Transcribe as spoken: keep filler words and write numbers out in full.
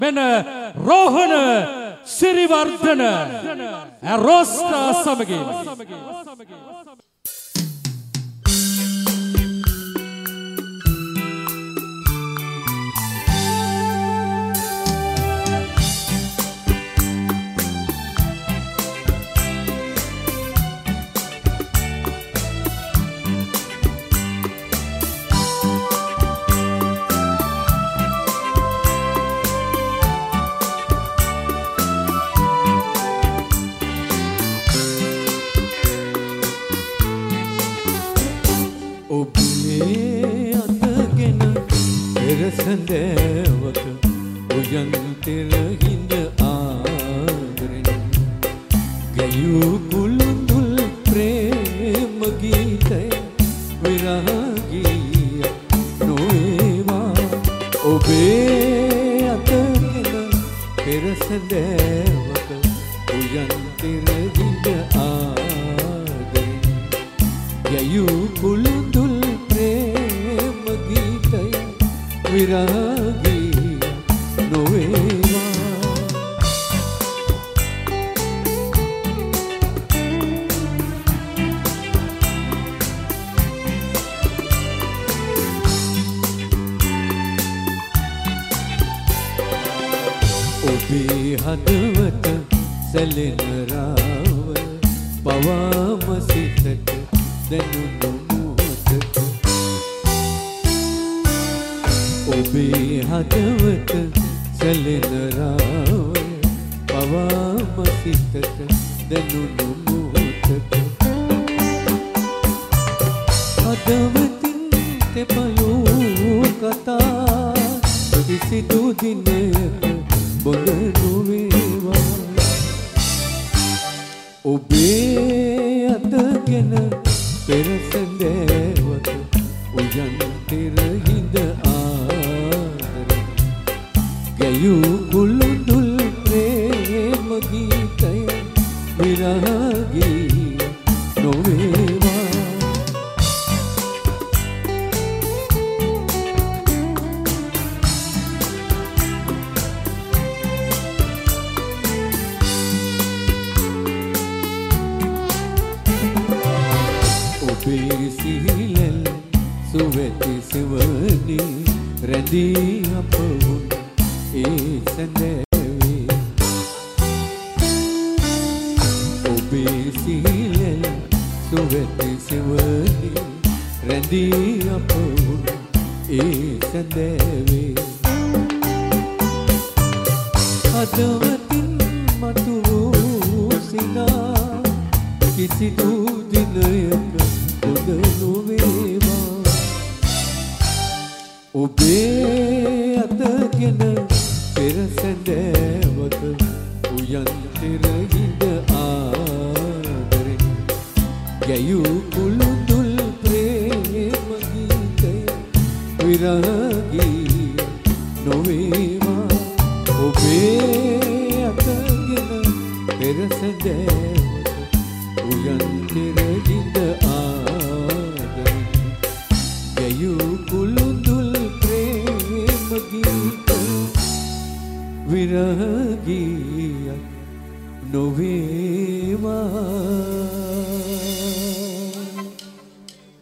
මෙන්න රෝහණ සිරිවර්ධන රෝස්ටා සමගින් සඳවක උයන් තෙරහිඳ ආදරෙන් ගයූ කුළුඳුල් ප්‍රේම ගීතය විරාගීය නොවේවා ඔබේ අතගෙන පෙර සඳවක උයන් තෙරහිඳ ආදරෙන් ගයූ කුළුඳුල් ප්‍රේම ගීතය විරාගී නොවේවා ඔබේ හදවත සැලෙන රාවය පවාම සිතට දැනුණු මොහොතක ඔබේ හදවත සැලෙන රාවය පවාම සිතට දැනුණු මොහොතක හදවතින් තෙපලූ කතා කිසිදු දිනයක බොඳ නොවේවා ඔබේ අතගෙන පෙර සඳවක උයන් තෙරහිඳ ගයූ කුළුඳුල් ප්‍රේම ගීතය විරාගී නොවේවා ඔබේ සිහිලෙන් සුවැති සෙවණි රැඳී අප වුණ ඒ සඳවේ ඔබේ සිහිලෙන් සුවැති සෙවණි රැඳී අප වුණ ඒ සඳවේ හදවතින් මතු වූ සිනා කිසිදු දිනයක හොඳ නොවේවා ඔබේ අතගෙන පෙර සඳවක උයන් තෙරහිඳ ආදරෙන් ගයූ කුළුඳුල් ප්‍රේම ගීතය විරාගී නොවේවා ඔබේ අතගෙන පෙර සඳවක උයන් තෙරහිඳ ආදරෙන් ගයූ කුළුඳුල්